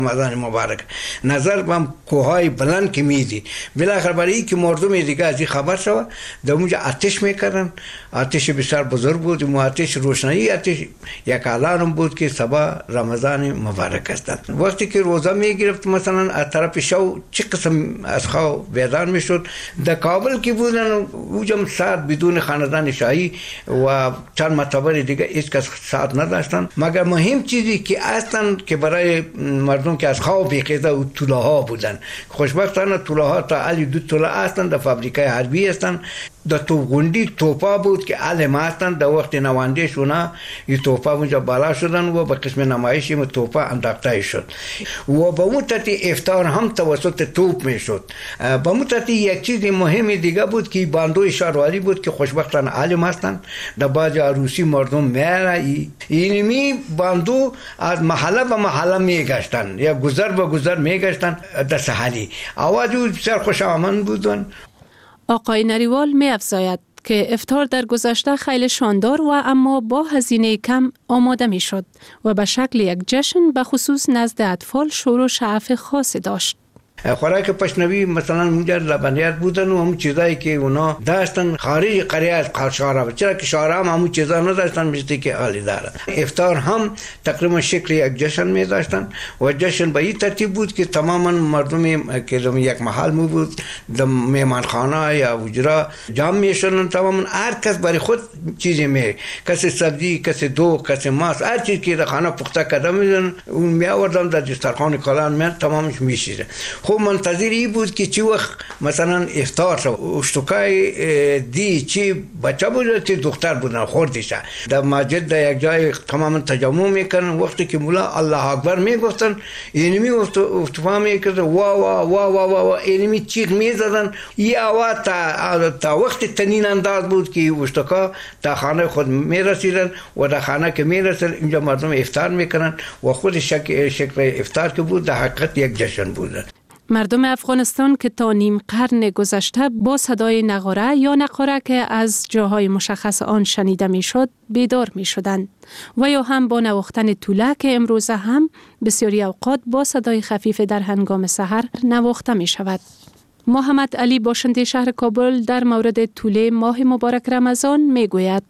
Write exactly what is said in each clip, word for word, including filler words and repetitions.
رمضان مبارک نظر بم کوههای بلند که میدی بالاخره برای که مردم دیگه از این خبر شد در اونجا آتش میکردن. آتش بسیار بزرگ بود. مو آتش روشنایی آتش یک علارم بود که صبح رمضان مبارک است. وقتی که روزه میگرفت مثلا از طرف شو چه قسم از خواب بیدار میشد. در کابل که بودن اونجا ساعت بدون خاندان شاهی و چند مرتبه دیگه هیچ کس ساعت نداشتن. مگر مهم چیزی که اصلا که برای مردم که از خواب بیخیزه و طولاها بودن. خوشبختانه طولاها تا علی دو طوله هستن در فابریکای حربی هستن. در توپگوندی توپا بود که علم هستن. در وقت نوانده شونه این توپا اونجا بالا شدن و به قسم نمایشی این توپا انداخته شد و به مدت افطار هم توسط توپ می شد. به مدت یک چیز مهم دیگه بود که باندوی شهروالی بود که خوشبختانه علم هستن. در بعض عروسی مردم میره اینمی باندو از محله به محله میگشتن یا گذر به گذر میگشتن در ساحلی. آواز بسیار خوش آمد بودن. آقای نریوال می افزاید که افطار در گذشته خیلی شاندار و اما با هزینه کم آماده می شد و به شکل یک جشن به خصوص نزد اطفال شور و شعف خاصی داشت. خوراک پشنوی مثلا اونجا لبنیات بودن و همون چیزایی که اونا داشتن خارج قریه از شهرها، چرا که شهرها هم همون چیزا نداشتن مثل که حالی دارن. افطار هم تقریبا شکل یک جشن می داشتن و جشن به این ترتیب بود که تماما مردم که یک محل می بود در میهمانخانه یا حجره جمع می شدن. تماما هر کس برای خود چیزی می، کسی سبزی، کسی دو، کسی ماست، هر چیز که در خانه پخته کرده میدن اون می آوردن در دسترخوان کلان می تمامش میشیده. خب منتظر این بود که چی وقت مثلا افطار شد. اشتکای دی چی بچه بود چی دختر بودن خوردیشه در مسجد در یک جای تماما تجمع میکنن. وقتی که مولا الله اکبر میگفتن اینمی افتفا میکردن وا وا وا وا وا اینمی چیخ میزدن. این آواز تا, تا وقت تنین انداز بود که اشتکا تا خانه خود میرسیدن و در خانه که میرسیدن اینجا مردم افطار میکنن و خود شکل, شکل افطار که بود در حقیقت یک جشن بود. مردم افغانستان که تا نیم قرن گذشته با صدای نغاره یا نقاره که از جاهای مشخص آن شنیده می شد بیدار می شدند و یا هم با نواختن توله که امروزه هم بسیاری اوقات با صدای خفیف در هنگام سحر نواخته می شود. محمد علی باشنده شهر کابل در مورد توله ماه مبارک رمضان می گوید: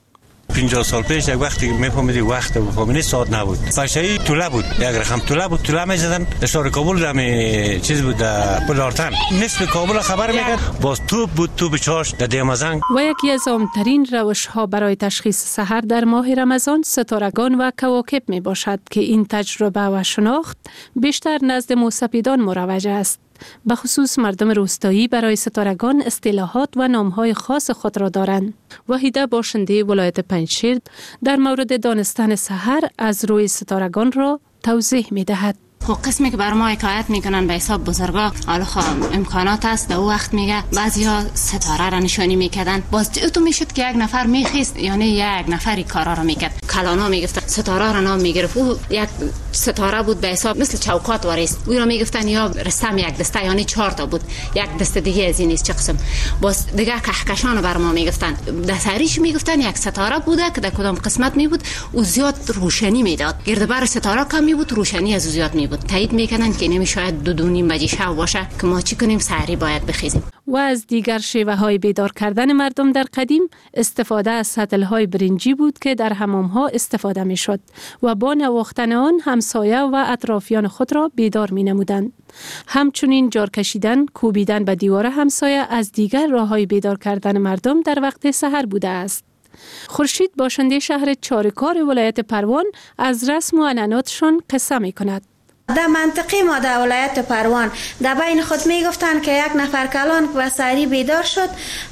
پنجاه سال پیش یک وقتی میفهمیدی وقت بفهمیدی ساعت نبود. بچه‌ای توله بود، یک رقم توله بود، توله می‌زدن. در شهر کابل دم چیز بود پلارتن. نصف کابل خبر می‌کرد. باز توپ بود، توپ چاش در دیمازنگ. و یکی از عام‌ترین روش‌ها برای تشخیص سحر در ماه رمضان ستارگان و کواکب میباشد که این تجربه و شناخت بیشتر نزد موسپیدان مروج است. به خصوص مردم روستایی برای ستارگان اصطلاحات و نامهای خاص خود را دارند. وحیده باشنده ولایت پنجشیر در مورد دانستن سحر از روی ستارگان را توضیح می دهد. خب قسمی که بر ما حکایت میکنن به حساب بزرگا، حالا خب امکانات هست در وقت میگه بعضیا ستاره را نشانی میکردن. باز تو میشد که یک نفر میخیست، یعنی یک نفری کارا را میکرد. کلانا میگفتن ستاره را نام میگرفت. او یک ستاره بود به حساب مثل چوکات واریست. او را میگفتن یا رستم یک دسته، یعنی چهار تا بود، یک دسته دیگه از این نیست چه قسم. باز دیگه کهکشان بر ما میگفتن. در سریش میگفتن یک ستاره بوده که در کدام قسمت می بود او زیاد روشنی میداد. گردبر ستاره کم می بود، روشنی از زیاد می بود. تایید میکنن که نمی شاید دو دو نیم بجه شب باشه که ما چی کنیم سحری باید بخیزیم. و از دیگر شیوه های بیدار کردن مردم در قدیم استفاده از سطل های برنجی بود که در حمام ها استفاده می شد و با نواختن آن همسایه و اطرافیان خود را بیدار می نمودند. همچنین جار کشیدن، کوبیدن به دیوار همسایه از دیگر راه های بیدار کردن مردم در وقت سحر بوده است. خورشید باشنده شهر چارکار ولایت پروان از رسم و عنعناتشان قصه می کند. در منطقه ما در ولایت پروان در بین خود می گفتن که یک نفر کلان که سحری بیدار شد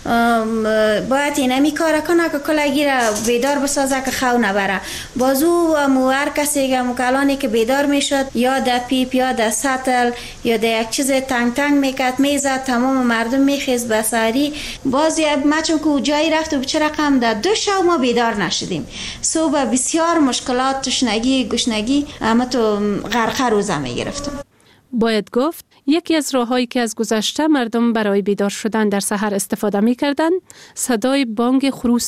باید اینمی کار کنه که کلگی را بیدار بسازه که خو نبره. بازو و هر کسی که کلانی که بیدار می شد یا در پیپ یا در سطل یا در یک چیز تنگ تنگ میکرد میزد، تمام مردم میخیز به سحری. باز ما چون که جایی رفت و چه رقم در دو شب ما بیدار نشدیم. صبح بسیار مشکلات، تشنگی، گشنگی اما تو غرقه روزه می گرفتم. باید گفت یکی از راه‌هایی که از گذشته مردم برای بیدار شدن در سحر استفاده می‌کردند صدای بانگ خروس بود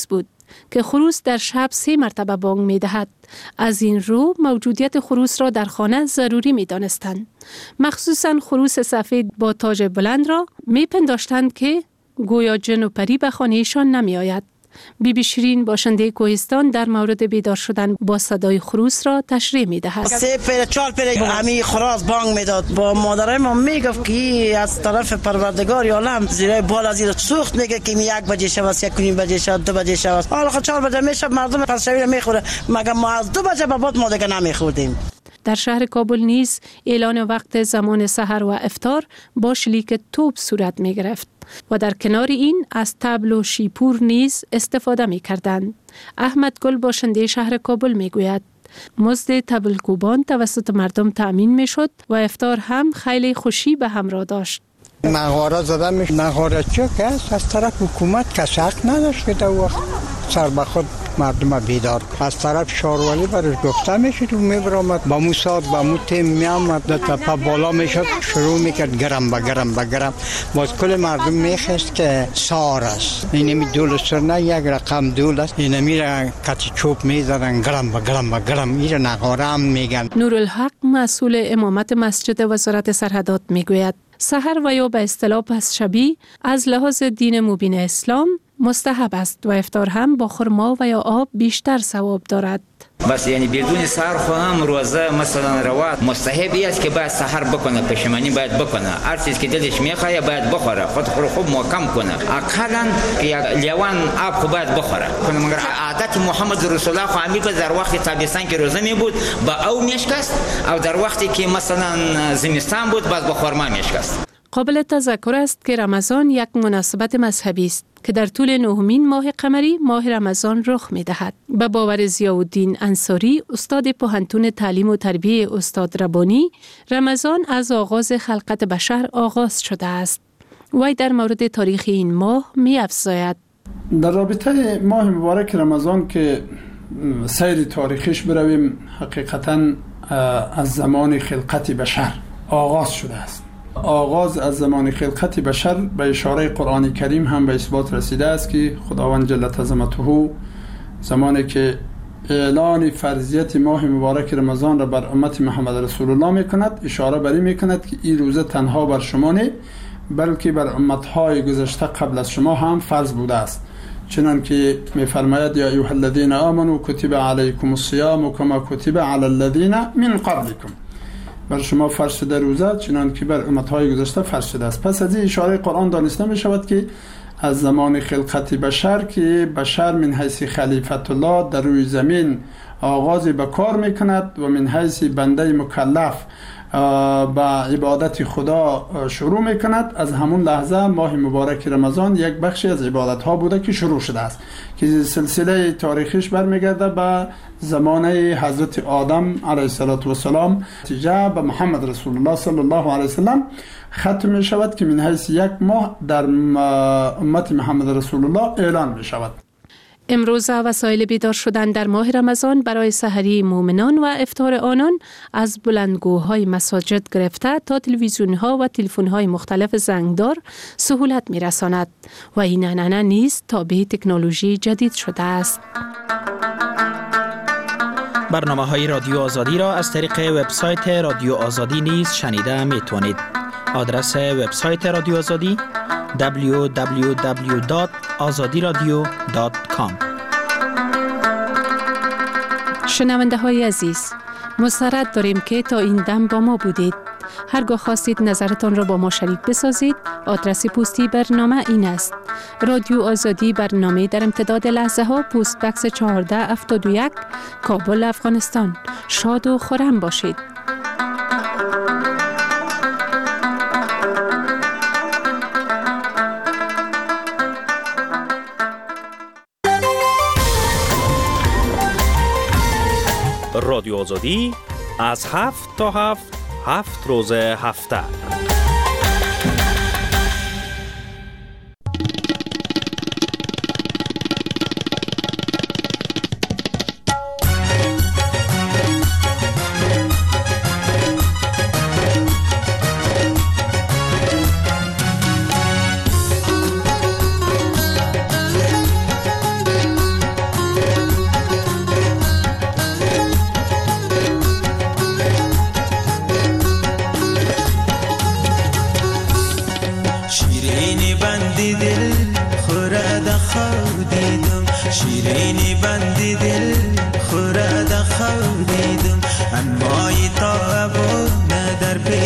که خروس در شب سه مرتبه بانگ می دهد. از این رو موجودیت خروس را در خانه ضروری می دانستند. مخصوصاً خروس سفید با تاج بلند را می پنداشتند که گویا جن و پری به خانهشان نمی آید. بی بی شیرین باشنده کوهستان در مورد بیدار شدن با صدای خروس را تشریح می دهد. سه پر چهار پر همی خراس بانگ میداد. با مادرای ما میگفت که از طرف پروردگار عالم زیرای بال از زیر سوخت میگه که می یک بجه شب است، یک نیم بجه شب، دو بجه شب است. حالا خود چهار بجه میشه مردم پس شوی میخوره، مگر ما از دو بجه بعد ما دیگه نمیخوردیم. در شهر کابل نیز اعلان وقت زمان سحر و افطار با شلیک توپ صورت می گرفت و در کنار این از طبل و شیپور نیز استفاده می کردند. احمد گل باشنده شهر کابل می گوید مزد طبل کوبان توسط مردم تأمین می شد و افطار هم خیلی خوشی به همراه داشت. نغاره زده میشه. نغاره چه که است؟ از طرف حکومت کسی حق نداشت که در وقت سر به خود مردم بیدار. از طرف شارولی برش گفته میشد و میبرامد با مو ساعت با مو تیم میامد در تپه بالا میشد شروع میکرد گرم با گرم با گرم. باز کل مردم میخست که سار است. اینمی دول سرنه یک رقم دول است. اینمی را کتی چوب میزدن گرم با گرم با گرم. این نغاره هم میگن. نورالحق مسئول امامت مسجد وزارت سرحدات میگوید سحر و یا به اصطلاح پس شبی از لحاظ دین مبین اسلام مستحب است و افطار هم با خرما و یا آب بیشتر ثواب دارد. بس یعنی بدون سحر خو هم روزه مثلا روات مستحبی است که باید سحر بکنه، پشیمانی باید بکنه، هر چیز که دلش میخواد باید بخوره، خود خود خوب محکم کنه، اقلا یک لیوان آب خو باید بخوره کنه. مگر عادت محمد رسول الله خو امیر در وقت تابستان که روزه می بود با او میشکست او در وقتی که مثلا زمستان بود باز با خرما میشکست. قابل تذکر است که رمضان یک مناسبت مذهبی است که در طول نهمین ماه قمری ماه رمضان رخ می دهد. به باور ضیاءالدین انصاری استاد پوهنتون تعلیم و تربیه استاد ربانی، رمضان از آغاز خلقت بشر آغاز شده است. وی در مورد تاریخ این ماه می افزاید. در رابطه ماه مبارک رمضان که سیر تاریخیش برویم، حقیقتاً از زمان خلقت بشر آغاز شده است. آغاز از زمان خلقت بشر به اشاره قرآن کریم هم به اثبات رسیده است که خداوند جل عظمته زمانی که اعلان فرضیت ماه مبارک رمضان را بر امت محمد رسول الله می کند، اشاره بر این می کند که این روزه تنها بر شما نه بلکه بر امتهای گذشته قبل از شما هم فرض بوده است. چنانکه می فرماید یا ایها الذین آمنوا کتب علیکم الصیام کما کتب علی الذین من قبلکم، بر شما فرض شده روزه چنان که بر امتهای گذشته فرض شده است. پس از این اشاره قرآن دانسته می شود که از زمان خلقت بشر که بشر من حیث خلیفت الله در روی زمین آغاز به کار می کند و من حیث بنده مکلف به عبادت خدا شروع می کند، از همون لحظه ماه مبارک رمضان یک بخشی از عبادت ها بوده که شروع شده است که سلسله تاریخیش برمیگرده به زمانه حضرت آدم علیه السلام نتیجه به محمد رسول الله صلی الله علیه وسلم ختم می شود که من حیث یک ماه در امت محمد رسول الله اعلان می شود. امروز وسایل بیدار شدن در ماه رمضان برای سحری مؤمنان و افطار آنان از بلندگوهای مساجد گرفته تا تلویزیون‌ها و تلفن‌های مختلف زنگدار سهولت می‌رساند و این عنعنه نیز تابع تکنولوژی جدید شده است. برنامه‌های رادیو آزادی را از طریق وبسایت رادیو آزادی نیز شنیده می‌توانید. آدرس وبسایت رادیو آزادی دبلیو دبلیو دبلیو دات آزادی رادیو دات کام. شنونده های عزیز، مسرت داریم که تا این دم با ما بودید. هرگاه خواستید نظرتان را با ما شریک بسازید، آدرس پستی برنامه این است: رادیو آزادی، برنامه در امتداد لحظه ها، پست بکس چهارده هفتاد و یک، کابل، افغانستان. شاد و خرم باشید. رادیو آزادی از هفت تا هفت هفت روز هفته.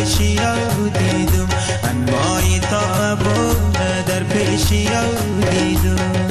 پیشی دیدم انمای تابونه در پیشی دیدم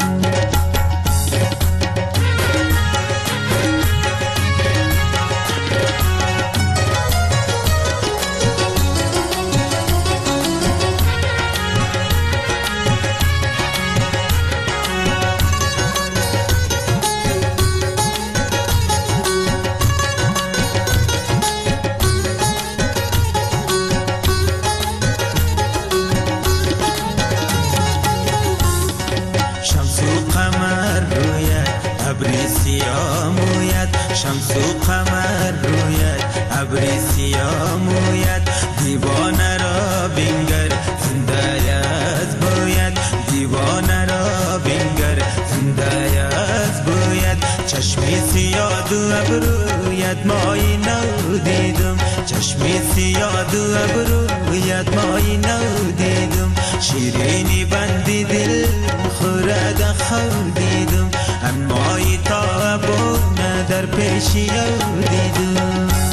شمس و قمر رویت ابری سیاه مویت دیوانه را بینگر زنده از باید دیوانه را بینگر زنده از باید چشمی سیاه و ابرویت مایی نو دیدم چشمی سیاه و ابرویت مایی نو دیدم شیرینی بندی دل خورد خود دیدم انمای تابونه در پیشی دیدم